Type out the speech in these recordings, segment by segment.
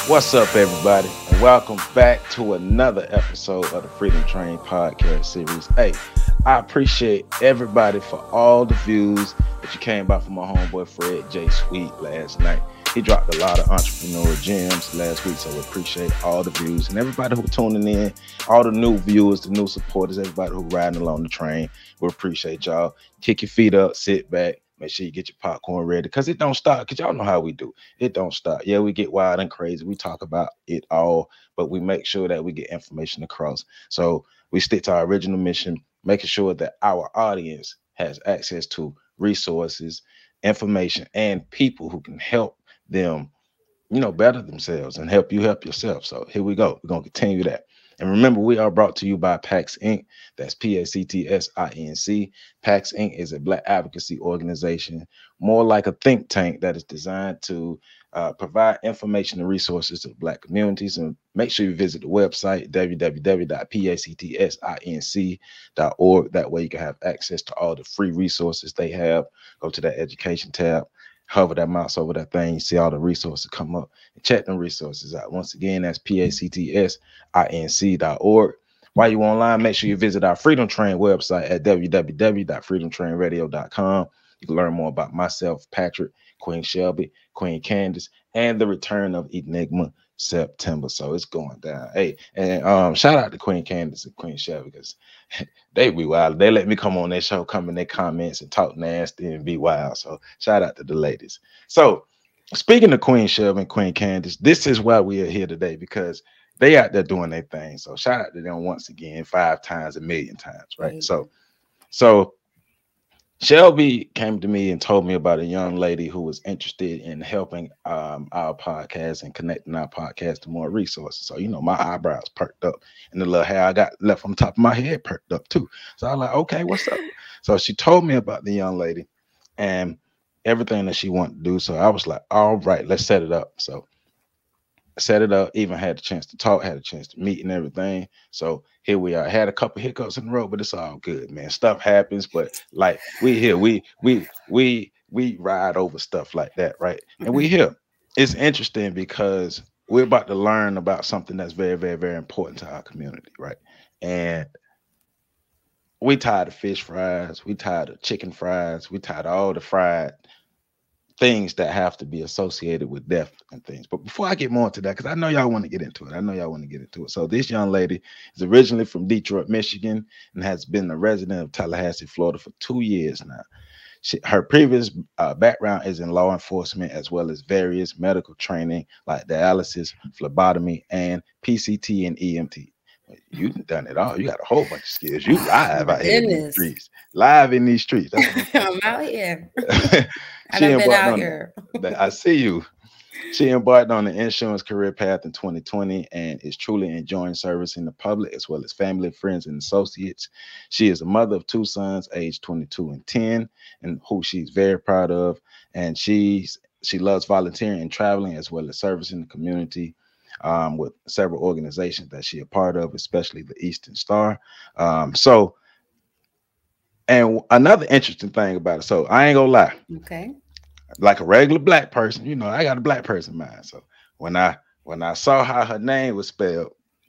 What's up, everybody, and welcome back to another episode of the Freedom Train podcast series. Hey, I appreciate everybody for all the views that you came by from my homeboy Fred J. Sweet last night. He dropped a lot of entrepreneur gems last week, so we appreciate all the views and everybody who tuning in, all the new viewers, the new supporters, everybody who riding along the train. We appreciate y'all. Kick your feet up, sit back. Make sure you get your popcorn ready because it don't stop. Because y'all know how we do. It don't stop. Yeah, we get wild and crazy. We talk about it all, but we make sure that we get information across. So we stick to our original mission, making sure that our audience has access to resources, information, and people who can help them, better themselves and help you help yourself. So here we go. We're going to continue that. And remember, we are brought to you by PAX Inc. That's PACTSINC. PAX Inc. is a Black advocacy organization, more like a think tank that is designed to provide information and resources to Black communities. And make sure you visit the website, www.pactsinc.org. That way you can have access to all the free resources they have. Go to that education tab. Hover that mouse over that thing, you see all the resources come up and check them resources out. Once again, that's PACTSINC.org. While you're online, make sure you visit our Freedom Train website at www.freedomtrainradio.com. You can learn more about myself, Patrick, Queen Shelby, Queen Candace, and the return of Enigma September. So it's going down. Hey, and shout out to Queen Candace and Queen Shelby because they be wild. They let me come on their show, come in their comments and talk nasty and be wild. So shout out to the ladies. So speaking of Queen Shelby and Queen Candace, this is why we are here today because they out there doing their thing. So shout out to them once again, 5 times, 1,000,000 times, right? So Shelby came to me and told me about a young lady who was interested in helping our podcast and connecting our podcast to more resources. So, my eyebrows perked up and the little hair I got left on top of my head perked up too. So I was like, okay, what's up? So she told me about the young lady and everything that she wanted to do. So I was like, all right, let's set it up. So set it up, even had a chance to talk, had a chance to meet and everything. So here we are. Had a couple hiccups in the road, but it's all good, man. Stuff happens, but like we here, we ride over stuff like that, right? And we here. It's interesting because we're about to learn about something that's very, very, very important to our community, right? And we tired of fish fries, we tired of chicken fries, we tired of all the fried things that have to be associated with death and things. But before I get more into that, because I know y'all want to get into it. So this young lady is originally from Detroit, Michigan, and has been a resident of Tallahassee, Florida for 2 years now. Her previous background is in law enforcement, as well as various medical training like dialysis, phlebotomy, and PCT and EMT. You done it all. You got a whole bunch of skills. You live out here in these streets. Live in these streets. I'm out here. She embarked on here. I see you. She embarked on the insurance career path in 2020 and is truly enjoying servicing the public as well as family, friends, and associates. She is a mother of 2 sons, aged 22 and 10, and who she's very proud of. And she loves volunteering and traveling as well as servicing the community. With several organizations that she a part of, especially the Eastern Star. And another interesting thing about it, so I ain't gonna lie. Okay. Like a regular Black person, I got a Black person mind. So when I saw how her name was spelled,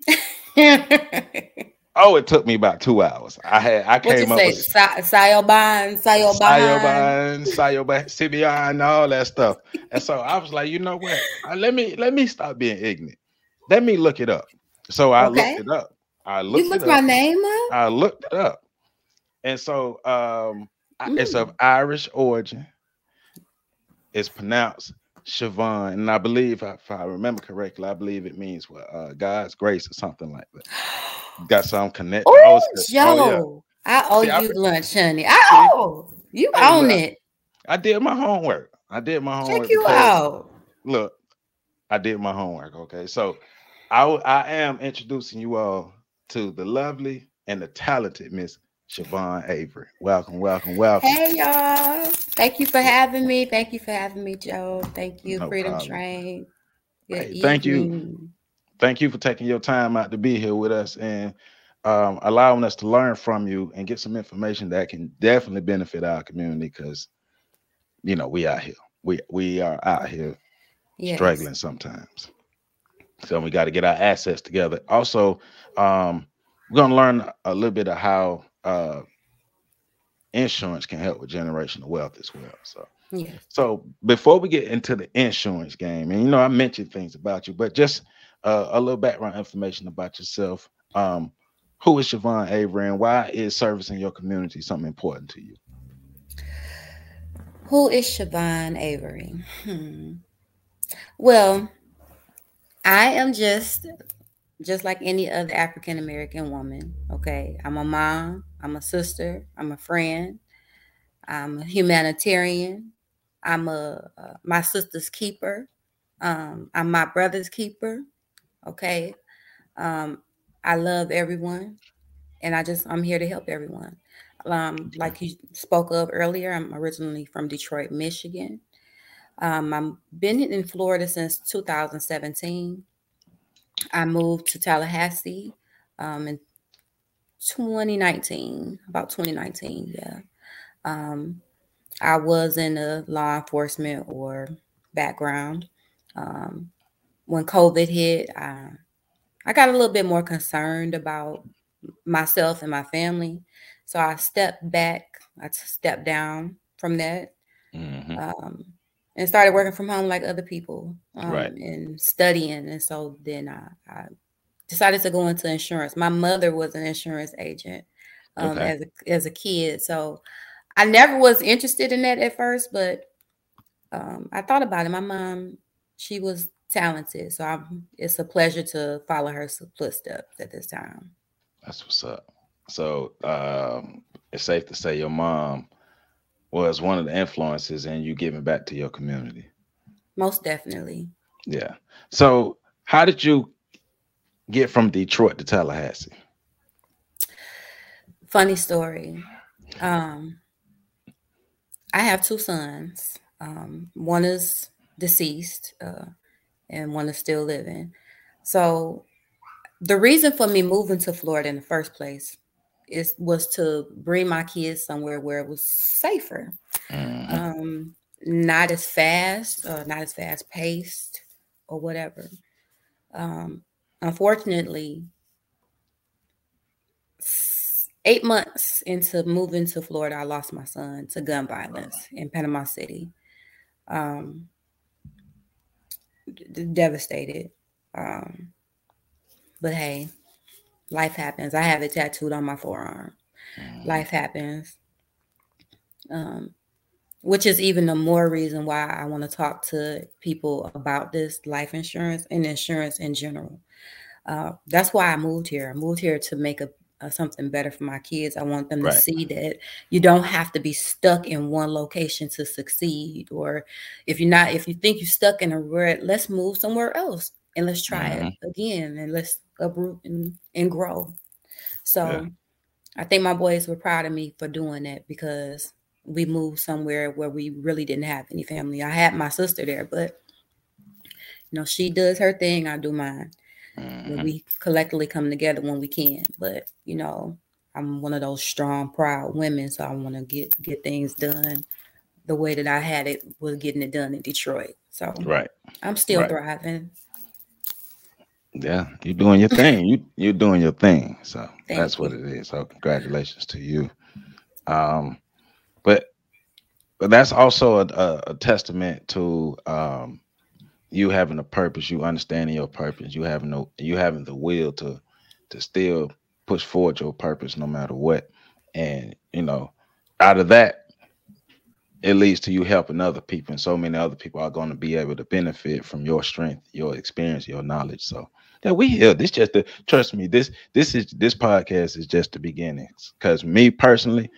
it took me about 2 hours. I came up with Sayoban, CBI, and all that stuff. And so I was like, you know what? Let me stop being ignorant. Let me look it up. So I looked it up. You looked my name up? I looked it up. And so it's of Irish origin. It's pronounced Siobhan, and I believe, if I remember correctly, I believe it means God's grace or something like that. Got some connection. I owe you lunch, honey. You own it. I did my homework. Check you out. Look, I did my homework. Okay, so I am introducing you all to the lovely and the talented Miss Siobhan Avery. Welcome. Hey, y'all. Thank you for having me. Joe. Thank you, no Freedom problem. Train. Hey, thank you. Thank you for taking your time out to be here with us and allowing us to learn from you and get some information that can definitely benefit our community because, we out here. We are out here struggling sometimes. So we got to get our assets together. Also, we're gonna learn a little bit of how insurance can help with generational wealth as well. So, Yes. so before we get into the insurance game, and I mentioned things about you, but just a little background information about yourself. Who is Siobhan Avery, and why is servicing your community something important to you? Who is Siobhan Avery? Well, I am just like any other African American woman. Okay, I'm a mom, I'm a sister, I'm a friend, I'm a humanitarian, I'm my sister's keeper, I'm my brother's keeper. Okay, I love everyone, and I'm here to help everyone. Like you spoke of earlier, I'm originally from Detroit, Michigan. I've been in Florida since 2017. I moved to Tallahassee in 2019, about 2019, yeah. I was in a law enforcement or background. When COVID hit, I got a little bit more concerned about myself and my family. So I stepped back, I stepped down from that, and started working from home like other people, Right. and studying. And so then I decided to go into insurance. My mother was an insurance agent Okay. as a kid. So I never was interested in that at first, but I thought about it. My mom, she was talented. So it's a pleasure to follow her footsteps at this time. That's what's up. So it's safe to say your mom was one of the influences in you giving back to your community. Most definitely. Yeah. So how did you get from Detroit to Tallahassee? Funny story. I have two sons. One is deceased, and one is still living. So the reason for me moving to Florida in the first place was to bring my kids somewhere where it was safer, not as fast, not as fast paced, or whatever. Unfortunately, 8 months into moving to Florida, I lost my son to gun violence in Panama City. Devastated. But hey, life happens. I have it tattooed on my forearm. Life happens. Which is even the more reason why I want to talk to people about this life insurance and insurance in general. That's why I moved here. I moved here to make something better for my kids. I want them to see that you don't have to be stuck in one location to succeed. Or if you think you're stuck in a rut, let's move somewhere else and let's try it again, and let's uproot and grow. So I think my boys were proud of me for doing that, because we moved somewhere where we really didn't have any family. I had my sister there, but she does her thing, I do mine. We collectively come together when we can, but I'm one of those strong, proud women, so I want to get things done the way that I had it was getting it done in Detroit. So I'm still thriving. Yeah, you're doing your thing. You're doing your thing. So that's what it is. So congratulations to you. But that's also a testament to you having a purpose, you understanding your purpose, you having the will to still push forward your purpose no matter what. And out of that, it leads to you helping other people, and so many other people are going to be able to benefit from your strength, your experience, your knowledge. So yeah, we here. This trust me, this podcast is just the beginnings. Because me personally,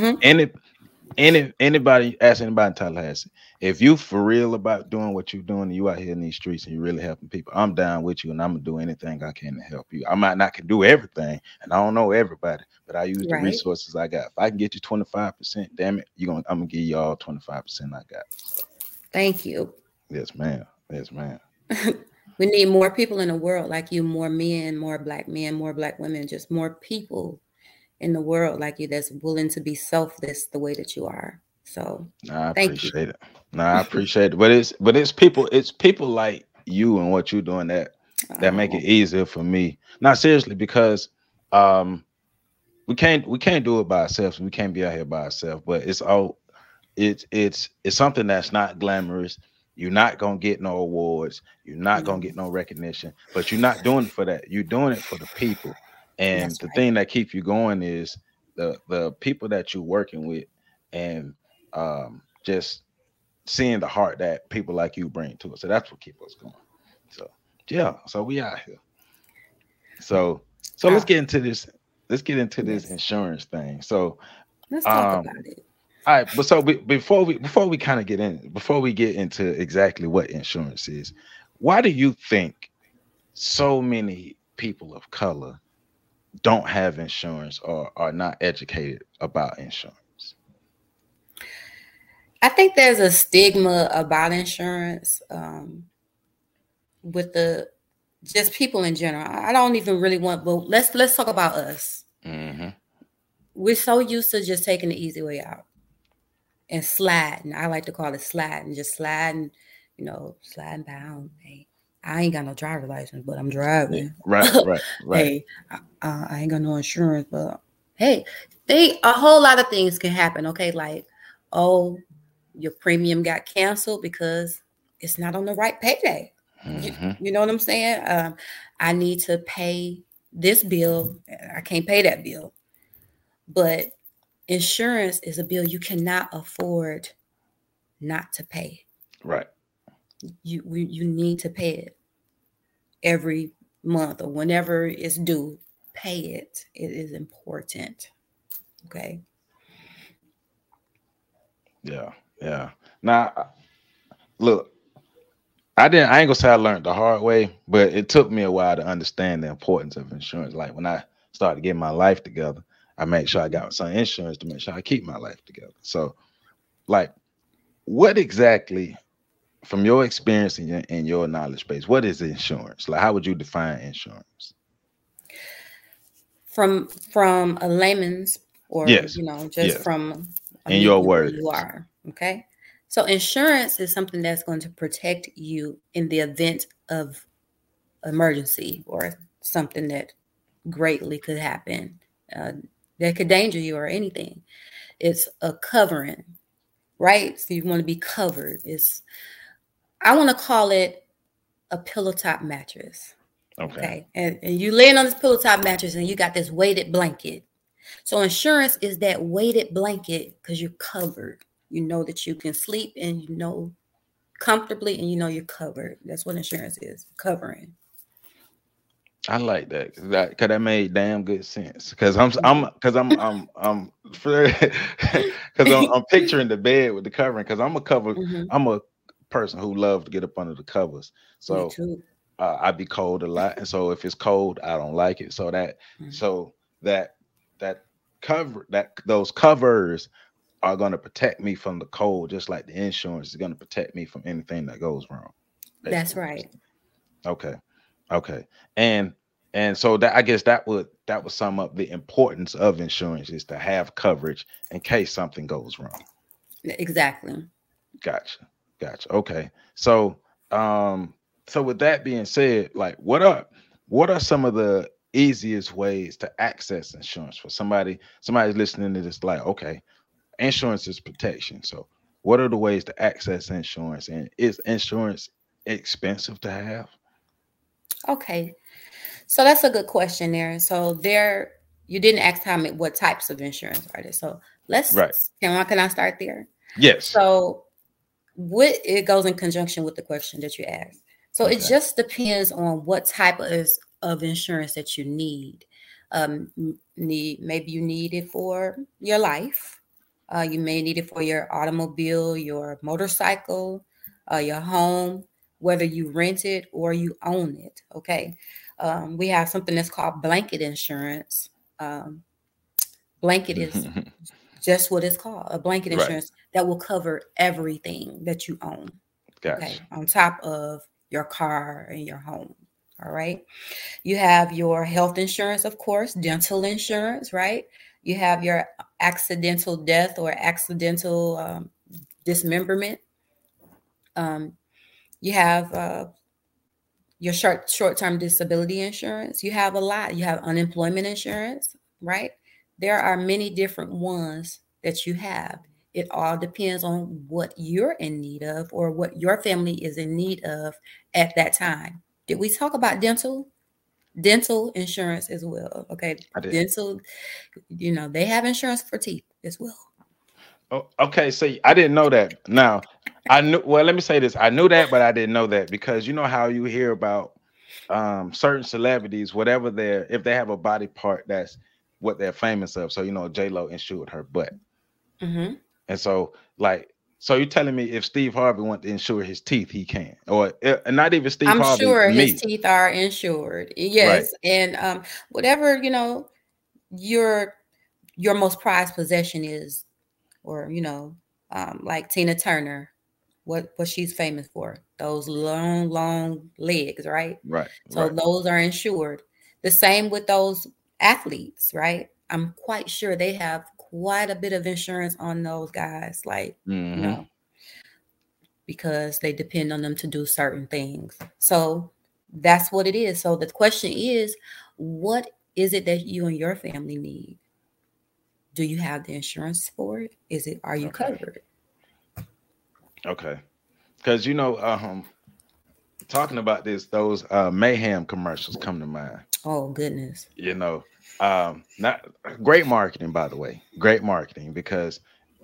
anybody ask anybody in Tallahassee, if you for real about doing what you're doing, and you out here in these streets and you really helping people, I'm down with you, and I'm gonna do anything I can to help you. I might not can do everything, and I don't know everybody, but I use the resources I got. If I can get you 25%, damn it, I'm gonna give you all 25% I got. Thank you. Yes, ma'am. Yes, ma'am. We need more people in the world like you, more men, more black women, just more people in the world like you that's willing to be selfless the way that you are. So I appreciate it. I appreciate it. But it's people like you and what you're doing that that make it easier for me. Not seriously, because we can't do it by ourselves. We can't be out here by ourselves. But it's something that's not glamorous. You're not gonna get no awards. You're not gonna get no recognition. But you're not doing it for that. You're doing it for the people. And That's the right. thing that keeps you going is the people that you're working with, and just seeing the heart that people like you bring to us. So that's what keeps us going. So yeah, so we out here. So let's Ah, get into this. Let's get into this yes. insurance thing. So Let's talk um about it. all right, but before we kind of get in, before we get into exactly what insurance is, why do you think so many people of color don't have insurance or are not educated about insurance? I think there's a stigma about insurance with the just people in general. I don't even really want, but let's talk about us. Mm-hmm. We're so used to just taking the easy way out and sliding. I like to call it sliding, just sliding, sliding down. Hey, I ain't got no driver's license, but I'm Yeah, driving. right. Hey, I ain't got no insurance, but hey, a whole lot of things can happen. Okay, like, oh, your premium got canceled because it's not on the right payday. You, Mm-hmm. you know what I'm saying? I need to pay this bill. I can't pay that bill. But insurance is a bill you cannot afford not to pay. Right. You need to pay it every month or whenever it's due. Pay it. It is important. Okay. Yeah. Yeah. Now, look, I ain't gonna say I learned the hard way, but it took me a while to understand the importance of insurance. Like when I started getting my life together, I made sure I got some insurance to make sure I keep my life together. So, like, what exactly, from your experience and your knowledge base, what is insurance? Like, how would you define insurance? From a layman's, or Yes, just yes. from In your immediately where you words. are. Okay. So insurance is something that's going to protect you in the event of emergency or something that greatly could happen, uh, that could danger you or anything. It's a covering, right? So you want to be covered. I want to call it a pillow top mattress. Okay. Okay. And you laying on this pillow top mattress and you got this weighted blanket. So insurance is that weighted blanket because you're covered. You know that you can sleep and comfortably, and you're covered. That's what insurance is, covering. I like that because that made damn good sense. Because because I'm picturing the bed with the covering. Because Hmm. I'm a person who loves to get up under the covers. Me So too. I be cold a lot, and so if it's cold, I don't like it. So that that those covers are going to protect me from the cold, just like the insurance is going to protect me from anything that goes wrong. That's Basically, what you're right. saying. Okay. Okay. And so that, I guess that would sum up the importance of insurance, is to have coverage in case something goes wrong. Exactly. Gotcha. Gotcha. Okay. So with that being said, like what are some of the easiest ways to access insurance for somebody's listening to this, like, okay, insurance is protection. So what are the ways to access insurance, and is insurance expensive to have? Okay. So that's a good question there. So you didn't ask what types of insurance are there. So Right. can I start there? Yes. So what it goes in conjunction with the question that you asked. So it Okay. just depends on what type of insurance that you need. Maybe you need it for your life. You may need it for your automobile, your motorcycle, your home, whether you rent it or you own it. Okay. We have something that's called blanket insurance. Um, Blanket is just what it's called, a blanket Right. insurance that will cover everything that you own. Gotcha. Okay. On top of your car and your home. All right. You have your health insurance, of course, dental insurance, right? You have your accidental death or accidental dismemberment. Um, you have your short-term disability insurance. You have a lot. You have unemployment insurance, right? There are many different ones that you have. It all depends on what you're in need of or what your family is in need of at that time. Did we talk about dental? Dental insurance as well. Okay. I did. Dental, they have insurance for teeth as well. Oh, okay. So I didn't know that. Now I knew. Well, let me say this. I knew that, but I didn't know that because you know how you hear about certain celebrities, whatever if they have a body part that's what they're famous of. So J-Lo insured her butt, Mm-hmm. and so so you're telling me if Steve Harvey want to insure his teeth, he can, or not even Steve I'm Harvey, sure his me, teeth are insured. right? Yes. And whatever, your most prized possession is, or like Tina Turner, what she's famous for, those long legs, right? Right, So right. those are insured. The same with those athletes, right? I'm quite sure they have quite a bit of insurance on those guys, like Mm-hmm. because they depend on them to do certain things. So that's what it is. So the question is, what is it that you and your family need? Do you have the insurance for it? Are you Okay. covered? Okay. Because talking about this, those mayhem commercials come to mind. Oh goodness. Not great marketing, by the way. Great marketing because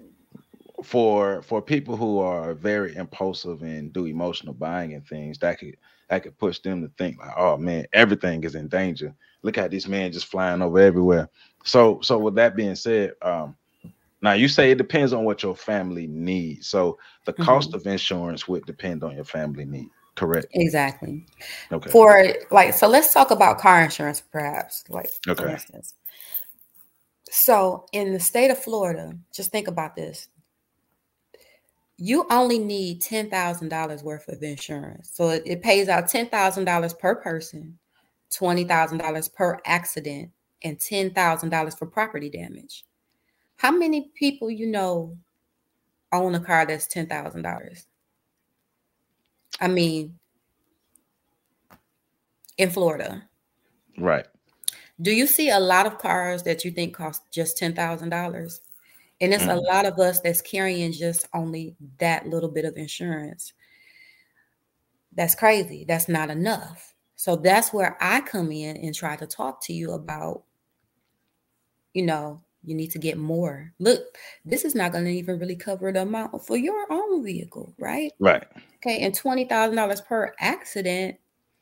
for people who are very impulsive and do emotional buying and things, that could push them to think like, oh man, everything is in danger. Look at this man just flying over everywhere. So with that being said, now you say it depends on what your family needs. So the cost of insurance would depend on your family need, correct? Exactly. Okay. So let's talk about car insurance, perhaps, like for Okay. instance. So in the state of Florida, just think about this. You only need $10,000 worth of insurance. So it pays out $10,000 per person, $20,000 per accident, and $10,000 for property damage. How many people own a car that's $10,000? I mean, in Florida. Right. Do you see a lot of cars that you think cost just $10,000? And it's a lot of us that's carrying just only that little bit of insurance. That's crazy. That's not enough. So that's where I come in and try to talk to you about, you need to get more. Look, this is not going to even really cover the amount for your own vehicle, right? Right. Okay. And $20,000 per accident,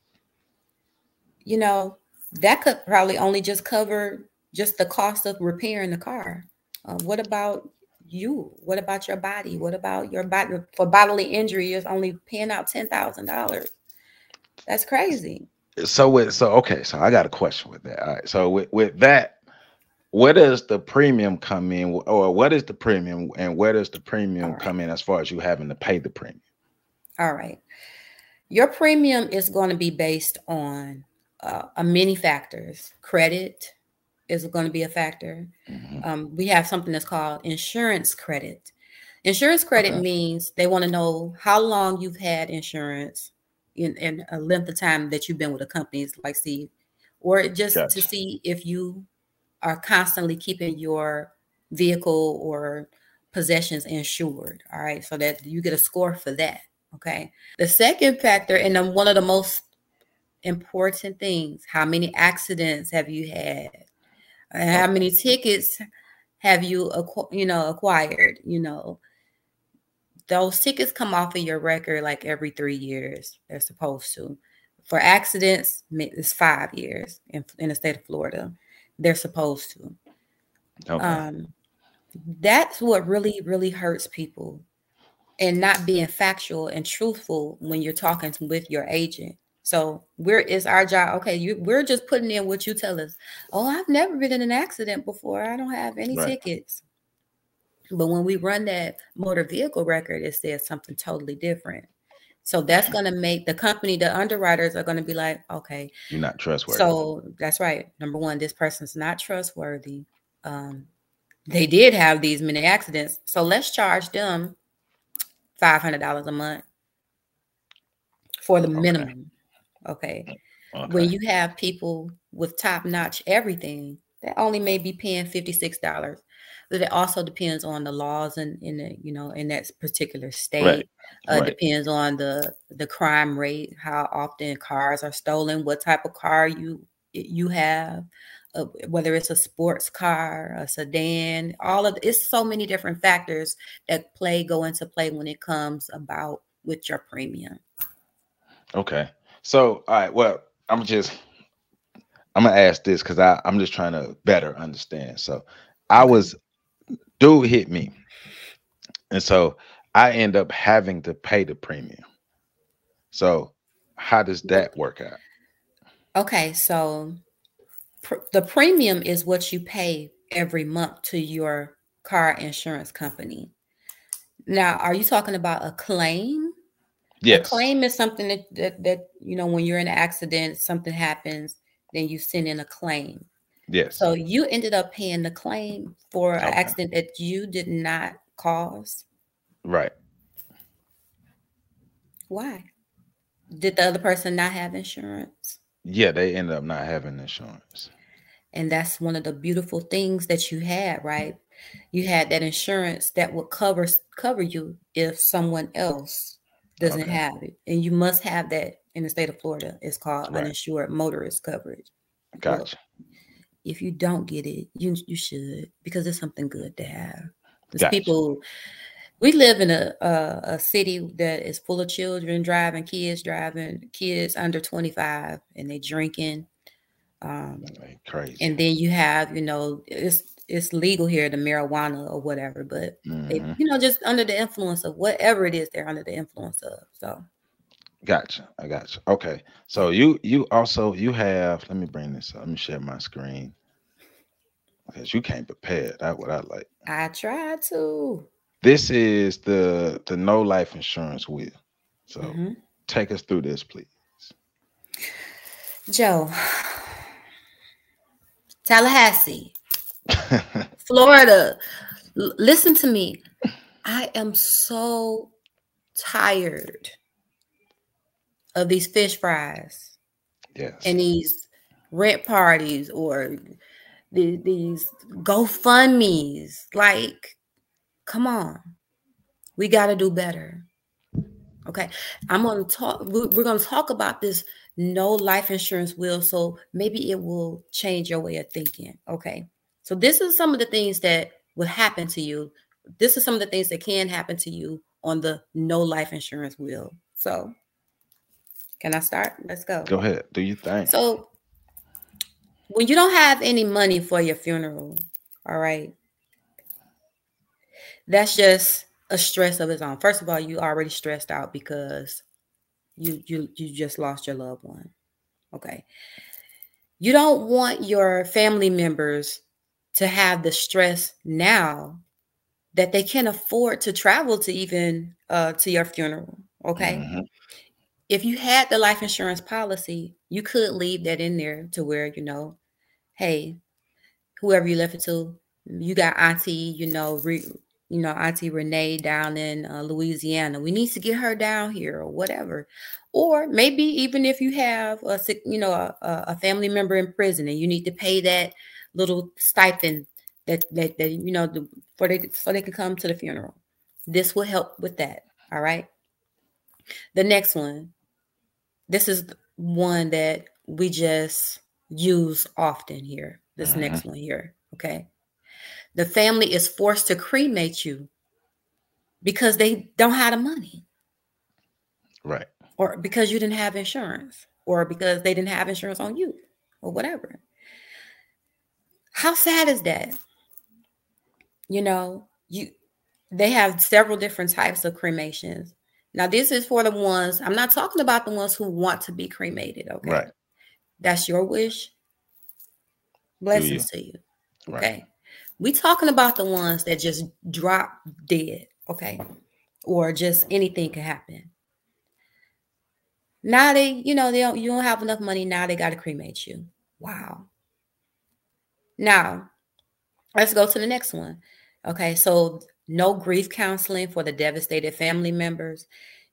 that could probably only just cover just the cost of repairing the car. What about you? What about your body? What about your body for bodily injury? You're only paying out $10,000. That's crazy. So okay, so I got a question with that. All right. So with that, where does the premium come in, or what is the premium, and where does the premium come in as far as you having to pay the premium? All right. Your premium is going to be based on many factors. Credit is going to be a factor. We have something that's called insurance credit. Insurance credit means they want to know how long you've had insurance in a length of time that you've been with a company like Steve, or just to see if you are constantly keeping your vehicle or possessions insured. All right. So that you get a score for that. Okay. The second factor, and then one of the most important things, how many accidents have you had? How many tickets have you acquired? Those tickets come off of your record like every 3 years. They're supposed to. For accidents, it's 5 years in the state of Florida. They're supposed to. That's what really, really hurts people, and not being factual and truthful when you're talking with your agent. So it's our job. Okay, we're just putting in what you tell us. Oh, I've never been in an accident before. I don't have any tickets. But when we run that motor vehicle record, it says something totally different. So that's going to make the company, the underwriters are going to be like, okay, you're not trustworthy. So that's right. Number one, this person's not trustworthy. They did have these many accidents. So let's charge them $500 a month for the minimum. Okay. Okay. When you have people with top-notch everything, that only may be paying $56. But it also depends on the laws in the, in that particular Right. state. Right. Depends on the crime rate, how often cars are stolen, what type of car you have, whether it's a sports car, a sedan, it's so many different factors that go into play when it comes about with your premium. Okay. So, all right. Well, I'm gonna ask this because I'm just trying to better understand. So, I Okay. was dude hit me, and so I end up having to pay the premium. So, how does that work out? Okay, so the premium is what you pay every month to your car insurance company. Now, are you talking about a claim? A Yes. claim is something that when you're in an accident, something happens, then you send in a claim. Yes. So you ended up paying the claim for an Okay. accident that you did not cause. Right. Why? Did the other person not have insurance? Yeah, they end up not having insurance. And that's one of the beautiful things that you had, right? You had that insurance that would cover you if someone else doesn't Okay. have it. And you must have that in the state of Florida. It's called Right. uninsured motorist coverage. Well, Gotcha. if you don't get it, you should, because it's something good to have. There's Gotcha. people. We live in a city that is full of children driving, kids under 25, and they drinking. Like crazy. And then you have, it's legal here, the marijuana or whatever, but they, Hmm. just under the influence of whatever it is they're under the influence of. So Gotcha. I gotcha. Okay. yeah, So you also you have. Let me bring this up. Let me share my screen because you came prepared. That's what I like. I try to. This is the no life insurance wheel. So Hmm. take us through this, please. Joe, Tallahassee, Florida. Listen to me. I am so tired of these fish fries Yes. and these rent parties or these GoFundMe's. Like, come on, we got to do better. Okay, we're going to talk about this no life insurance will, so maybe it will change your way of thinking. Okay, so this is some of the things that will happen to you. This is some of the things that can happen to you on the no life insurance wheel. So can I start? Let's go. Go ahead. Do you think? So when you don't have any money for your funeral, all right, that's just a stress of its own. First of all, you already stressed out because you just lost your loved one. Okay. You don't want your family members to have the stress now that they can't afford to travel to even to your funeral. Okay. Hmm. If you had the life insurance policy, you could leave that in there to where, hey, whoever you left it to, you got Auntie, Auntie Renee down in Louisiana. We need to get her down here or whatever. Or maybe even if you have a family member in prison and you need to pay that little stipend that so they can come to the funeral. This will help with that. All right. The next one. This is one that we just use often here. This Hmm. next one here. Okay. The family is forced to cremate you because they don't have the money, Right. or because you didn't have insurance, or because they didn't have insurance on you, or whatever. How sad is that? They have several different types of cremations. Now, this is for the ones, I'm not talking about the ones who want to be cremated, okay? Right. That's your wish. Do you? Blessings to you, Right. okay? We talking about the ones that just drop dead, okay? Or just anything can happen. Now you don't have enough money. Now they got to cremate you. Wow. Now let's go to the next one. Okay, so no grief counseling for the devastated family members.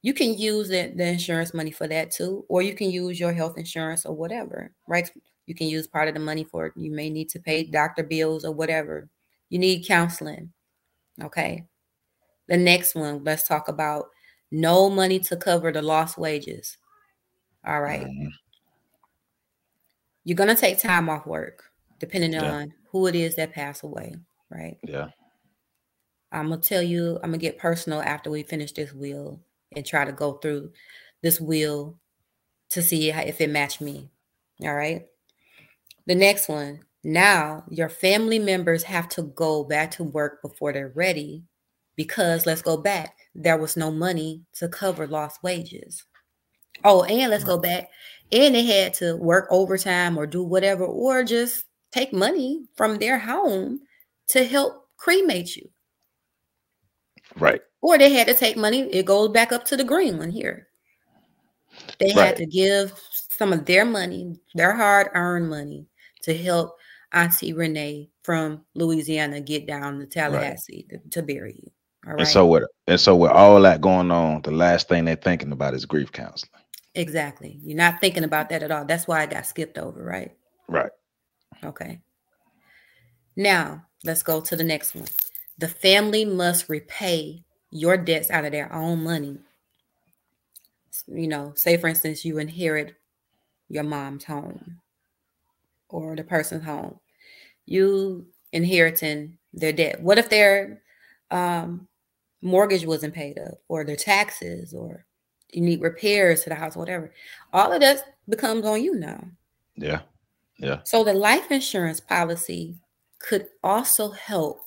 You can use the insurance money for that too, or you can use your health insurance or whatever, right? You can use part of the money for it. You may need to pay doctor bills or whatever. You need counseling. Okay. The next one, let's talk about no money to cover the lost wages. All right. Mm-hmm. You're going to take time off work, depending Yeah. on who it is that passed away, right? Yeah. I'm going to tell you, I'm going to get personal after we finish this will and try to go through this will to see if it matched me. All right. The next one. Now your family members have to go back to work before they're ready because let's go back. There was no money to cover lost wages. Oh, and let's go back. And they had to work overtime or do whatever, or just take money from their home to help cremate you. Right. Or they had to take money. It goes back up to the green one here. They had to give some of their money, their hard-earned money, to help Auntie Renee from Louisiana get down to Tallahassee to bury you. All right. And so with all that going on, the last thing they're thinking about is grief counseling. Exactly. You're not thinking about that at all. That's why I got skipped over, right? Right. Okay. Now, let's go to the next one. The family must repay your debts out of their own money. You know, say for instance, you inherit your mom's home or the person's home. You inheriting their debt. What if their mortgage wasn't paid up, or their taxes, or you need repairs to the house, whatever? All of that becomes on you now. Yeah. Yeah. So the life insurance policy could also help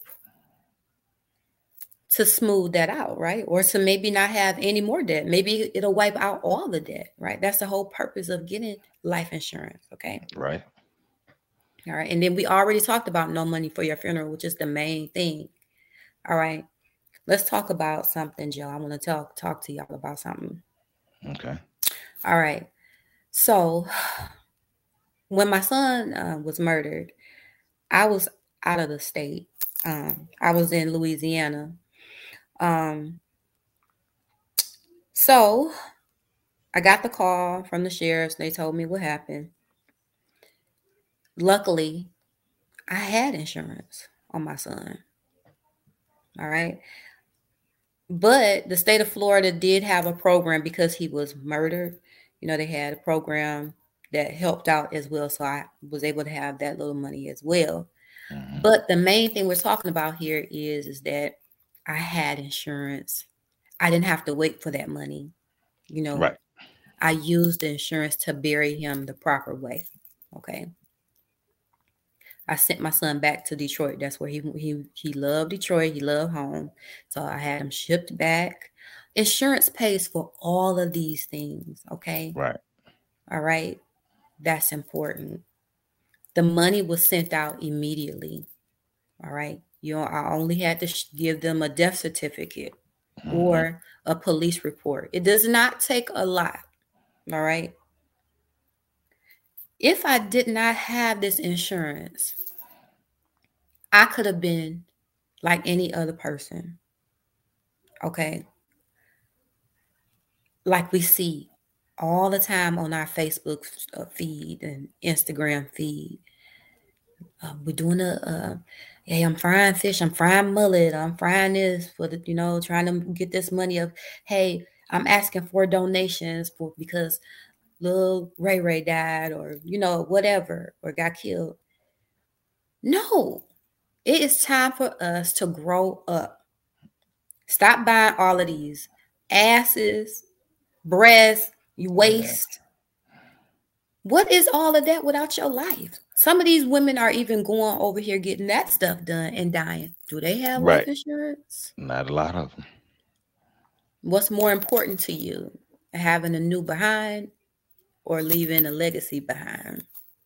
to smooth that out, right? Or to maybe not have any more debt. Maybe it'll wipe out all the debt, right? That's the whole purpose of getting life insurance, okay? Right. All right. And then we already talked about no money for your funeral, which is the main thing. All right. Let's talk about something, Joe. I want to talk to y'all about something. Okay. All right. So when my son was murdered, I was out of the state. I was in Louisiana. So I got the call from the sheriffs. They told me what happened. Luckily, I had insurance on my son. All right. But the state of Florida did have a program because he was murdered. You know, they had a program that helped out as well. So I was able to have that little money as well. Mm-hmm. But the main thing we're talking about here is that I had insurance. I didn't have to wait for that money. You know, right. I used the insurance to bury him the proper way. Okay. I sent my son back to Detroit. That's where he loved Detroit. He loved home. So I had him shipped back. Insurance pays for all of these things. Okay. Right. All right. That's important. The money was sent out immediately. All right. You know, I only had to give them a death certificate or a police report. It does not take a lot. All right. If I did not have this insurance, I could have been like any other person. Okay. Like we see all the time on our Facebook feed and Instagram feed. We're doing hey, I'm frying fish, I'm frying mullet, I'm frying this for the, you know, trying to get this money of, hey, I'm asking for donations because little Ray died, or, you know, whatever, or got killed. No, it is time for us to grow up. Stop buying all of these asses, breasts, waist. What is all of that without your life? Some of these women are even going over here getting that stuff done and dying. Do they have life insurance? Not a lot of them. What's more important to you? Having a new behind or leaving a legacy behind?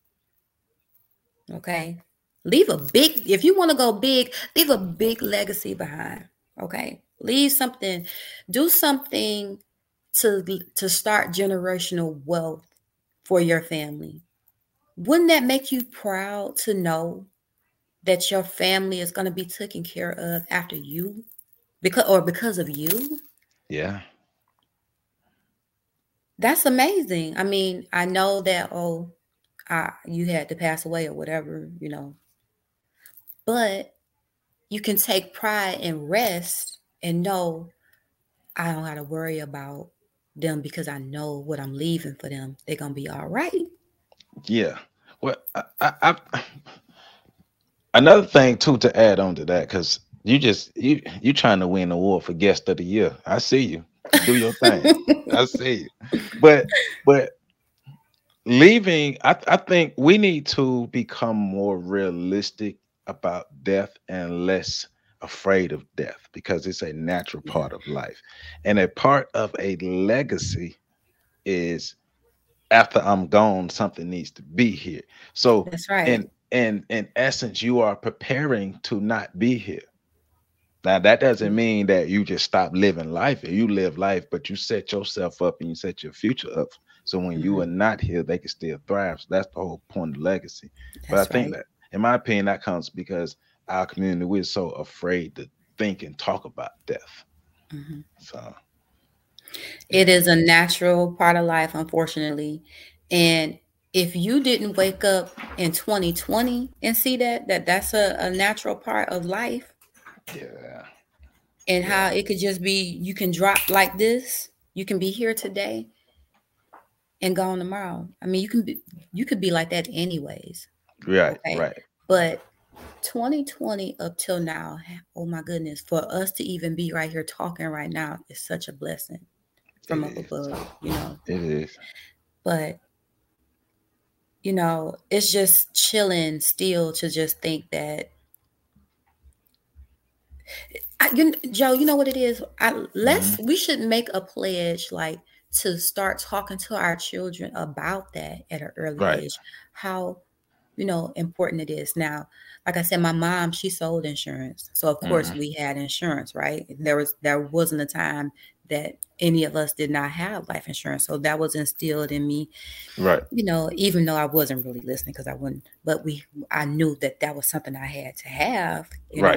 Okay. If you want to go big, leave a big legacy behind. Okay. Leave something, do something to start generational wealth for your family. Wouldn't that make you proud to know that your family is going to be taken care of after you because of you? Yeah. That's amazing. I mean, I know that, you had to pass away or whatever, but you can take pride and rest and know I don't got to worry about them because I know what I'm leaving for them. They're going to be all right. Yeah. Well, another thing too to add on to that, because you trying to win the award for guest of the year. I see you. Do your thing. I see you. But leaving, I think we need to become more realistic about death and less afraid of death, because it's a natural Yeah, part of life. And a part of a legacy is, after I'm gone, something needs to be here. So that's right. in essence, you are preparing to not be here. Now that doesn't mean that you just stop living life. You live life, but you set yourself up and you set your future up. So when you Mhm. are not here, they can still thrive. So that's the whole point of legacy. But I That's think right. that, in my opinion, that comes because our community, we're so afraid to think and talk about death. Mhm. So It yeah, is a natural part of life, unfortunately. And if you didn't wake up in 2020 and see that's a natural part of life, yeah, and yeah. how it could just be, you can drop like this, you can be here today and gone tomorrow. I mean, you could be like that anyways. Right, Okay. right. But 2020 up till now, oh my goodness, for us to even be right here talking right now is such a blessing It from up is. above. It is. But it's just chilling still to just think that Joe, you know what it is? Hmm. We should make a pledge, like, to start talking to our children about that at an early Right. age, how, important it is. Now, like I said, my mom, she sold insurance. So of course Hmm. we had insurance, right? There wasn't a time that any of us did not have life insurance. So that was instilled in me, Right. even though I wasn't really listening because I wouldn't, but I knew that was something I had to have. Right.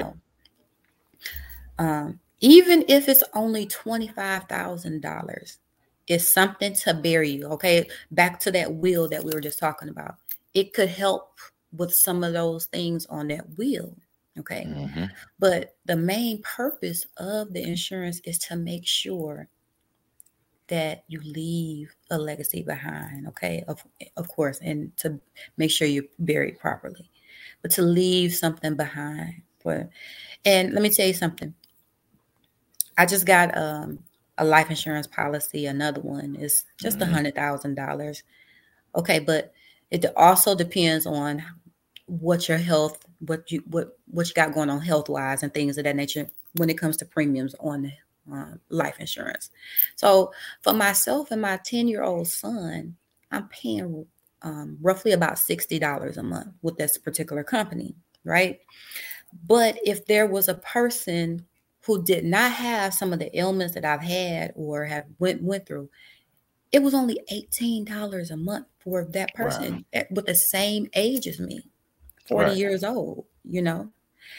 Even if it's only $25,000, it's something to bury you. Okay. Back to that will that we were just talking about. It could help with some of those things on that will. Okay. Hmm. But the main purpose of the insurance is to make sure that you leave a legacy behind. Okay. Of course. And to make sure you're buried properly, but to leave something behind. And let me tell you something. I just got a life insurance policy. Another one is just Hmm. $100,000. Okay, but it also depends on what your health, what you got going on health wise, and things of that nature when it comes to premiums on the life insurance. So for myself and my 10-year-old son, I'm paying roughly about $60 a month with this particular company, right? But if there was a person who did not have some of the ailments that I've had or have went through, it was only $18 a month for that Right. person with the same age as me, 40 Right. years old.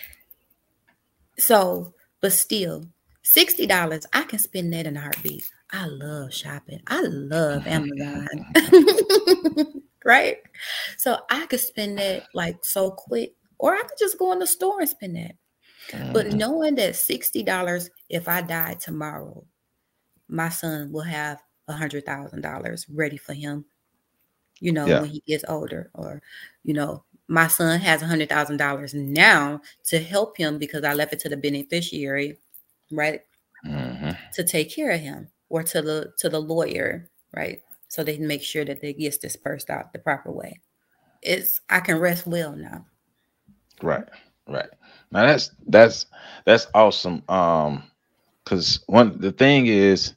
So, but still, $60, I can spend that in a heartbeat. I love shopping. I love Amazon. Right? So I could spend that like so quick, or I could just go in the store and spend that. But Hmm. knowing that $60, if I die tomorrow, my son will have $100,000 ready for him, Yeah. when he gets older. Or, my son has $100,000 now to help him because I left it to the beneficiary, right? Hmm. To take care of him, or to the lawyer, right? So they can make sure that they gets dispersed out the proper way. I can rest well now. Right. Right. Now that's awesome. Because the thing is,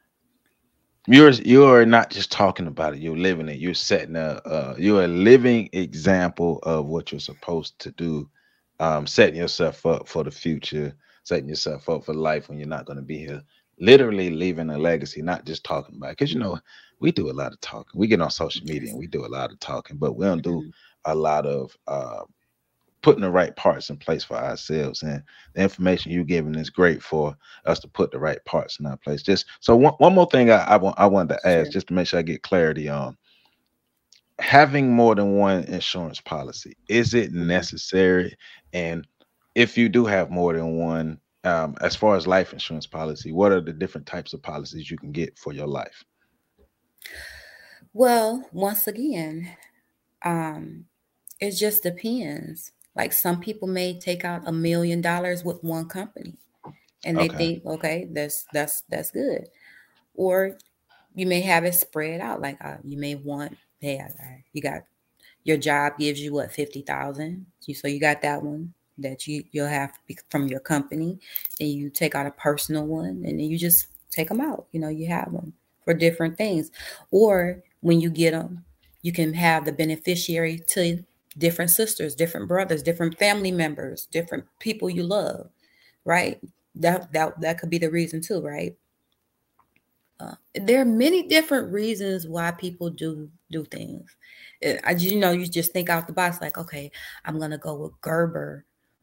you're not just talking about it, you're living it. You're setting you're a living example of what you're supposed to do. Setting yourself up for the future, setting yourself up for life when you're not going to be here. Literally leaving a legacy, not just talking about it. Because we do a lot of talking. We get on social media Yes. and we do a lot of talking, but we don't do Mhm. a lot of putting the right parts in place for ourselves. And the information you're giving is great for us to put the right parts in our place. Just so one more thing I wanted to ask, Sure. just to make sure I get clarity on having more than one insurance policy. Is it Mhm. necessary? And if you do have more than one, as far as life insurance policy, what are the different types of policies you can get for your life? Well, once again, um, it just depends. Like some people may take out $1 million with one company, and they Okay. think, okay, that's good. Or you may have it spread out. Like you may want, hey, you got your job gives you what 50,000. So you got that one that you'll have from your company. Then you take out a personal one, and then you just take them out. You have them for different things. Or when you get them, you can have the beneficiary to different sisters, different brothers, different family members, different people you love. Right? That could be the reason too. Right? There are many different reasons why people do things. You just think out the box, like, okay, I'm gonna go with Gerber.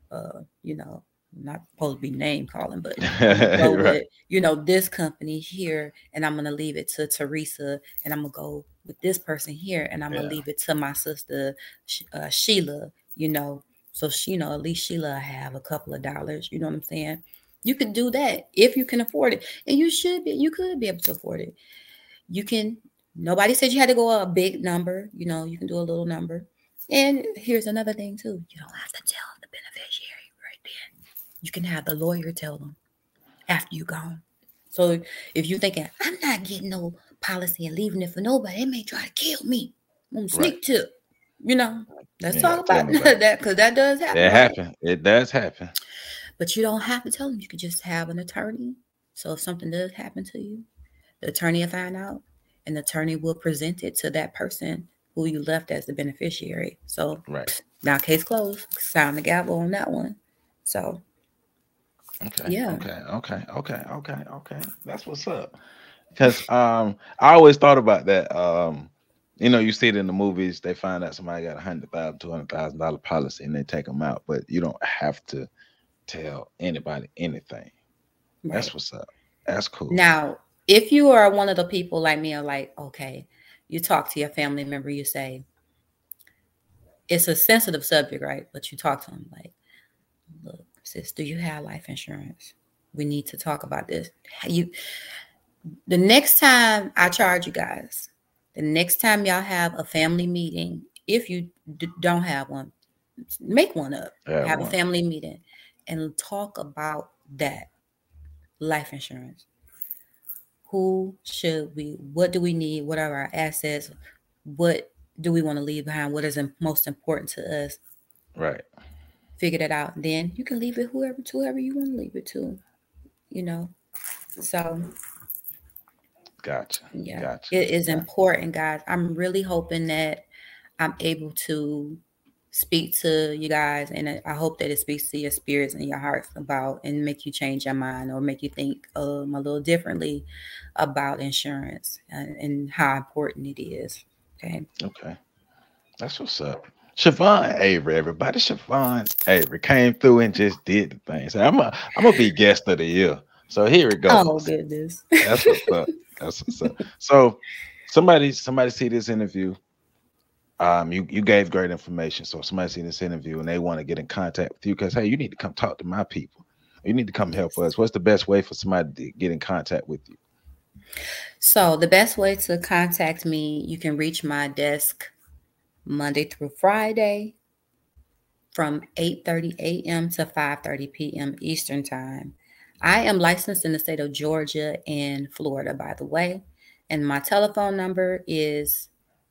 Not supposed to be name calling, but I'm gonna go Right. with this company here, and I'm gonna leave it to Teresa, and I'm gonna go with this person here, and I'm gonna Yeah. leave it to my sister Sheila. So at least Sheila will have a couple of dollars. You know what I'm saying? You could do that if you can afford it, and you could be able to afford it. You can. Nobody said you had to go a big number. You can do a little number. And here's another thing too. You don't have to tell the beneficiary right then. You can have the lawyer tell them after you gone. So if you're thinking, I'm not getting no policy and leaving it for nobody, they may try to kill me. I'm Right. sneak tip. You know, You let's ain't gotta talk tell about nobody. that because that does happen, It right? happen. It does happen. But you don't have to tell them. You could just have an attorney. So if something does happen to you, the attorney will find out, and the attorney will present it to that person who you left as the beneficiary. So Right. now case closed. Sign the gavel on that one. So Okay. yeah. Okay. Okay. Okay. Okay. Okay. That's what's up. Because I always thought about that. You see it in the movies. They find out somebody got $100,000, $200,000 policy, and they take them out. But you don't have to tell anybody anything. That's Right. what's up. That's cool. Now, if you are one of the people like me, are like, okay, you talk to your family member, you say, it's a sensitive subject, right? But you talk to them like, look, sis, do you have life insurance? We need to talk about this. The next time I charge you guys, the next time y'all have a family meeting, if you don't have one, make one up. Yeah, Have a one. family meeting and talk about that life insurance. What do we need? What are our assets? What do we want to leave behind? What is most important to us? Right. Figure that out. Then you can leave it to whoever you want to leave it to, you know. So Gotcha. yeah, Gotcha. it is Gotcha. important, guys. I'm really hoping that I'm able to speak to you guys, and I hope that it speaks to your spirits and your hearts about and make you change your mind or make you think a little differently about insurance and how important it is. Okay. Okay. That's what's up. Siobhan Avery, everybody. Siobhan Avery came through and just did the thing. So I'm gonna be guest of the year. So here it Oh goes. goodness. That's what's up. That's what's up. So somebody see this interview. You gave great information. So if somebody see this interview and they want to get in contact with you, because hey, you need to come talk to my people. You need to come help us. What's the best way for somebody to get in contact with you? So the best way to contact me, you can reach my desk Monday through Friday from 8:30 a.m. to 5:30 p.m. Eastern Time. I am licensed in the state of Georgia and Florida, by the way. And my telephone number is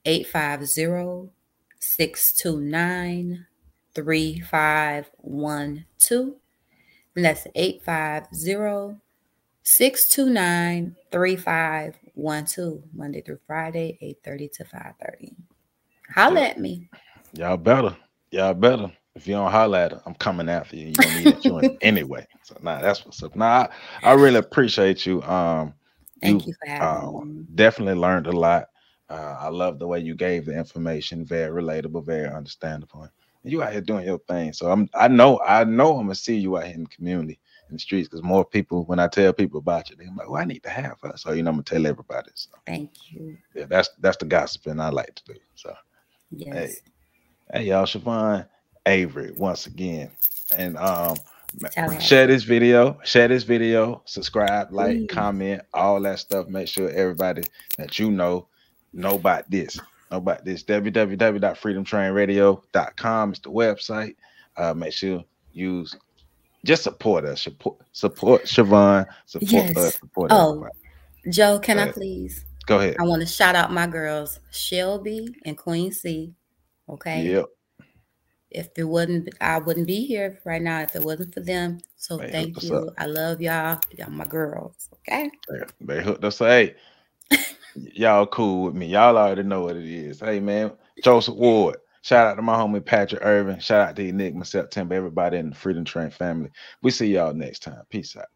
850-629-3512. And that's 850-629-3512. Monday through Friday, 8:30 to 5:30. Holla Yep. at me. Y'all better. Y'all better. If you don't holler at her, I'm coming after you. You're gonna need insurance anyway. So that's what's up. Now I really appreciate you. Thank You you for having me. definitely learned a lot. I love the way you gave the information, very relatable, very understandable. You out here doing your thing. So I know I'm gonna see you out here in the community, in the streets, because more people, when I tell people about you, they're like, well, I need to have her. So I'm gonna tell everybody. So Thank you. yeah, that's the gossiping I like to do. So hey, Yes. hey y'all, Siobhan Avery once again. And share Tallahassee. this video, subscribe, like, Please. comment, all that stuff. Make sure everybody that know about this. www.freedomtrainradio.com is the website. Make sure you just support us, support Siobhan, support us, Yes. support Oh, everybody. Joe, can I please? Go ahead. I want to shout out my girls, Shelby and Queen C. Okay. Yep. If it wasn't, I wouldn't be here right now if it wasn't for them. So They hooked thank us up. you. I love y'all. Y'all my girls. Okay. They hooked us up. Hey, y'all cool with me. Y'all already know what it is. Hey, man, Joseph Ward. Shout out to my homie Patrick Irvin. Shout out to Enigma September. Everybody in the Freedom Train family. We see y'all next time. Peace out.